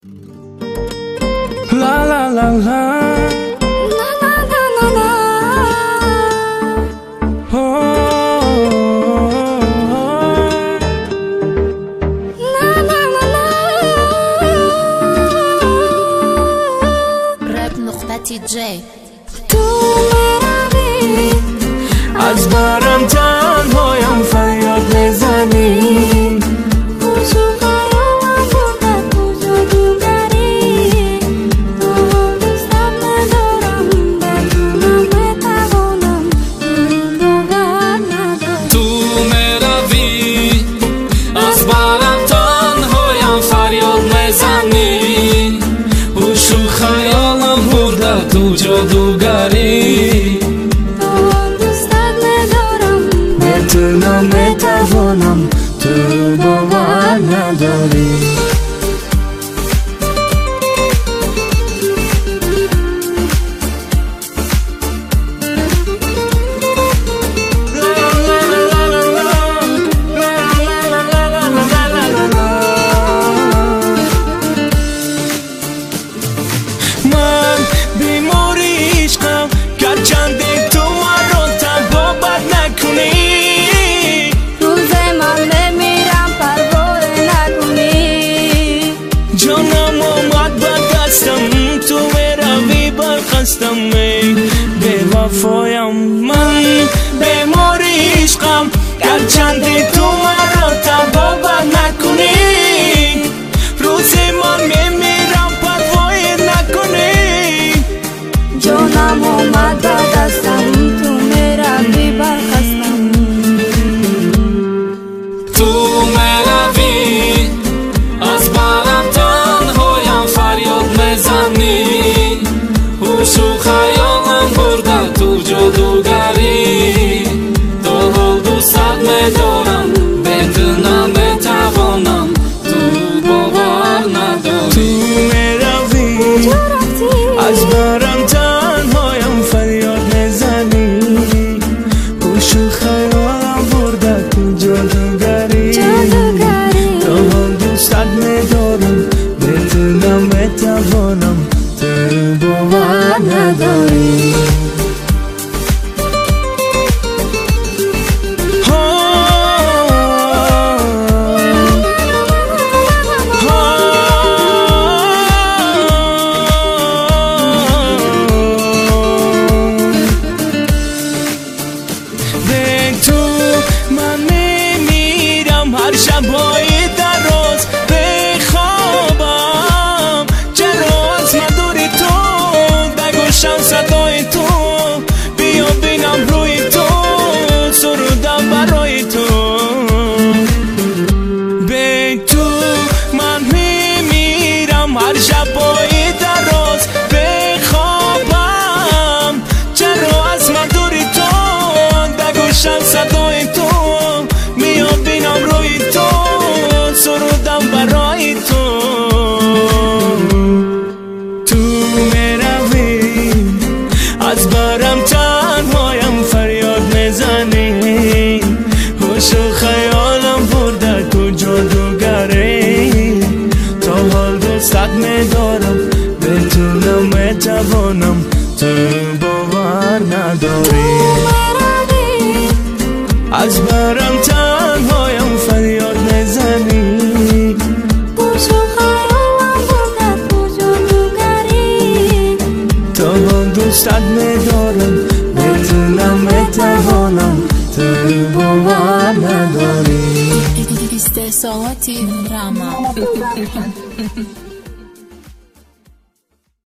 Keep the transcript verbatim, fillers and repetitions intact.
La la la la La la la la la oh, oh, oh. La la la la راب نقطة جی تو میروی از برم تنهایم فریاد بزنی خوشو خیالم برده کجا دوگری تو دوستم ندارم بدونم بتوانم دوگر ندارم تو میروی از برم تنهایم فریاد بزنی خوشو خیالم برده تو جادوگری بتونم بتوانم تو باور نداری من بیماری عشقم گرچنده تو من رو تنها بد نکنی جانم آمد به دستم تو بروی برخستم به وفایم من بیماری عشقم گرچنده تو من را تنها بد نکنی روز من میمیرم پروای نکنی جانم آمد به دستم تو میروی برخستم تو میروی از برم تنهایم فریاد میزنی هوش و خیالم برده تو جادوگری تا حال دوستت میدارم بدونم بتوانم تو باور نداری تو میروی از برم تنهایم فریاد میزنی هوش و خیالم برده تو جادوگری تا حال دوستت میدارم بدونم بتوانم تو باور نداری به تو من میمیرم هر شب‌های دراز بخوابم چرا از من دوری تو بگوشم صدای تو بیا بینم روی تو سرودم برای تو به تو من میمیرم هر شب‌های دراز بخوابم چرا از من دوری تو بگوشم صدای تو بیا بینم روی تو سرودم برای تو تو میروی از برم تنهایم فریاد میزنی هوش و خیالم برده تو جادوگری تا حال دوستت میدارم بتونم بتوانم تو باور نداری از برم تنهایم فریاد میزنی خوش و خیالم برده کجا دوگری تا من دوستت میدارم بتونم بتوانم تو باور نداری استحصالاتی راما